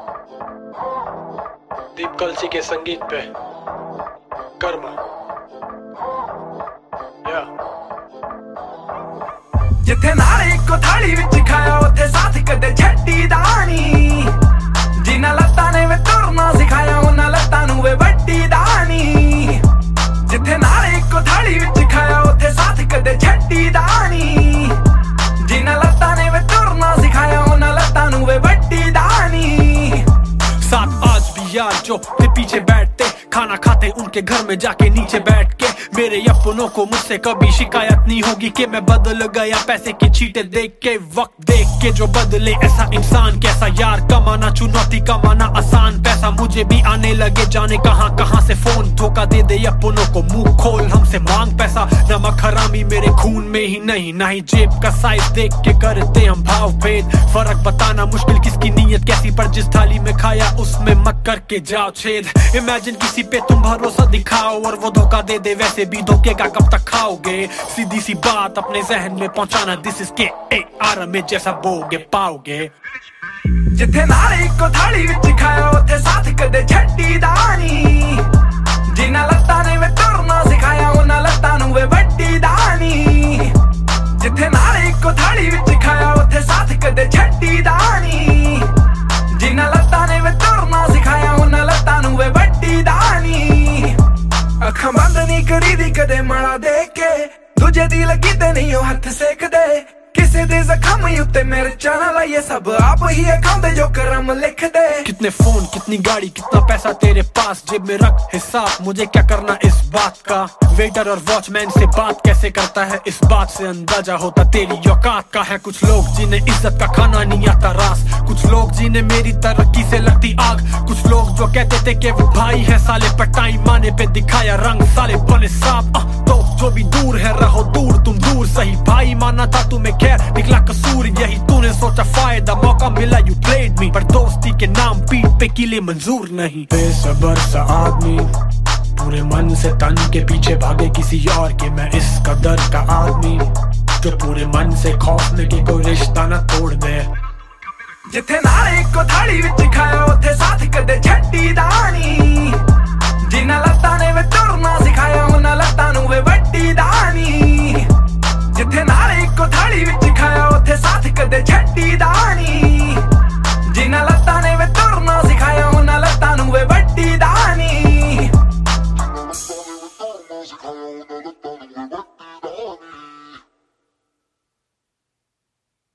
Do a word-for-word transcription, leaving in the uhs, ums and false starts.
दीप कलसी के संगीत पे कर्मा या जिथे नाले को थाली विच खाया उथे साथ कदे छट्टी दानी जिन्ना लत्ता ने वे तुरना सिखाया उन्ना लत्ता नू वे वड्डी दानी जिथे नाले को थाली विच खाया उथे साथ कदे छट्टी दानी जिन्ना लत्ता ने वे तुरना सिखाया उन्ना लत्ता नू वे वड्डी दानी। साथ आज भी यार जो ते पीछे बैठते खाना खाते उनके घर में जाके नीचे बैठ के मेरे अपनों को मुझसे कभी शिकायत नहीं होगी कि मैं बदल गया पैसे की चीटे देख के वक्त देख के जो बदले ऐसा इंसान कैसा यार कमाना चुनौती कमाना आसान पैसा मुझे भी आने लगे जाने कहां कहां से फोन धोखा दे दे अपनों को मुंह खोल हमसे मांग पैसा नमक हरामी मेरे खून में ही नहीं ना ही जेब का साइज देख के करते हम भाव भेद फर्क बताना मुश्किल किसकी नीयत कैसी पर जिस थाली में खाया उसमें मत करके जाओ छेद इमेजिन किसी पे तुम भरोसा दिखाओ और वो धोखा दे दे वैसे भी धोखे का कब तक खाओगे सीधी सी बात अपने जहन में पहुंचाना दिस इज के ए आर में जैसा बोगे पाओगे। जिथे नाले को थाली विच खाया उथे साथ कदे छट्टी दानी जिन्ना लत्ता ने वे तुरना सिखाया उन्ना लत्ता नू वे वड्डी दानी जिथे नाले को थाली विच खाया उथे साथ कदे छट्टी दानी जिन्ना लत्ता ने वे तुरना सिखाया उन्ना लत्ता नू वे वड्डी दानी। अखां बंद नहीं करी दी कदे माड़ा देख के दूजे दी लगी ते नहीं ओ हथ सेक दे किसे दे जख्म उत्ते मेरे चैनल ये सब आप ही खांदे जो करम लिख दे। कितने फोन कितनी गाड़ी कितना पैसा तेरे पास जेब में रख हिसाब मुझे क्या करना इस बात का वेटर और वॉचमैन से बात कैसे करता है इस बात से अंदाजा होता तेरी औकात का है। कुछ लोग जिन्हें इज्जत का खाना नहीं आता रास कुछ लोग जिन्हें मेरी तरक्की से लगती आग कुछ लोग जो कहते थे कि वो भाई है साले पर टाइम माने पे दिखाया रंग साले बने साफ तो जो भी दूर है रहो दूर तुम दूर सही भाई माना था तुम्हें खैर निकला कसूर यही तूने सोचा फायदा मौका मिला यू प्लेड मी पर दोस्ती के नाम पीठ पे किले मंजूर नहीं। बेसबर सा आदमी पूरे मन से तन के पीछे भागे किसी और के मैं इस कदर का आदमी जो पूरे मन से खौफ में कि कोई रिश्ता न तोड़ दे। जिथे नाले को थाली विच खाया उथे साथ कदे छट्टी दानी जिन्ना लत्ता ने वे तुरना सिखाया उन्ना लत्ता नू वे वड्डी दानी जिथे नाले को थाली विच खाया उथे साथ कदे छट्टी दानी